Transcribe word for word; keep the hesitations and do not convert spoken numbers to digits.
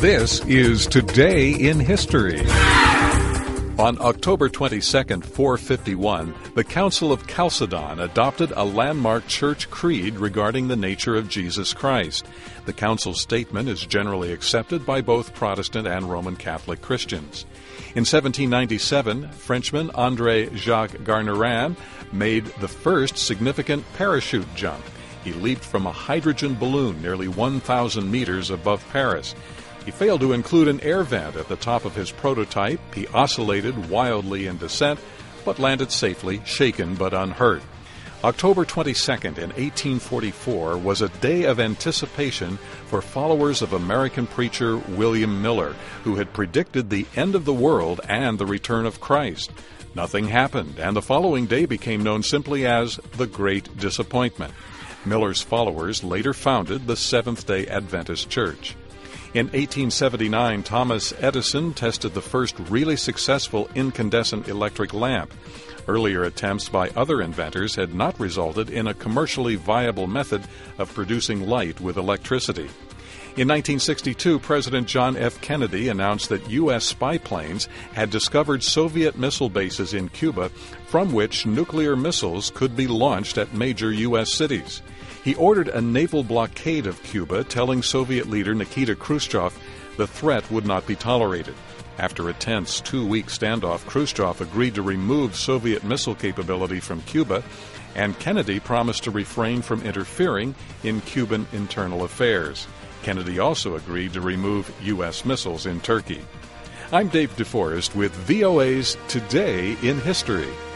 This is Today in History. On October twenty-second, four fifty-one, the Council of Chalcedon adopted a landmark church creed regarding the nature of Jesus Christ. The council's statement is generally accepted by both Protestant and Roman Catholic Christians. In seventeen ninety-seven, Frenchman André Jacques Garnerin made the first significant parachute jump. He leaped from a hydrogen balloon nearly one thousand meters above Paris. He failed to include an air vent at the top of his prototype. He oscillated wildly in descent, but landed safely, shaken but unhurt. October twenty-second in eighteen forty-four was a day of anticipation for followers of American preacher William Miller, who had predicted the end of the world and the return of Christ. Nothing happened, and the following day became known simply as the Great Disappointment. Miller's followers later founded the Seventh-day Adventist Church. In eighteen seventy-nine, Thomas Edison tested the first really successful incandescent electric lamp. Earlier attempts by other inventors had not resulted in a commercially viable method of producing light with electricity. In nineteen sixty-two, President John F. Kennedy announced that U S spy planes had discovered Soviet missile bases in Cuba from which nuclear missiles could be launched at major U S cities. He ordered a naval blockade of Cuba, telling Soviet leader Nikita Khrushchev the threat would not be tolerated. After a tense two-week standoff, Khrushchev agreed to remove Soviet missile capability from Cuba, and Kennedy promised to refrain from interfering in Cuban internal affairs. Kennedy also agreed to remove U S missiles in Turkey. I'm Dave DeForest with V O A's Today in History.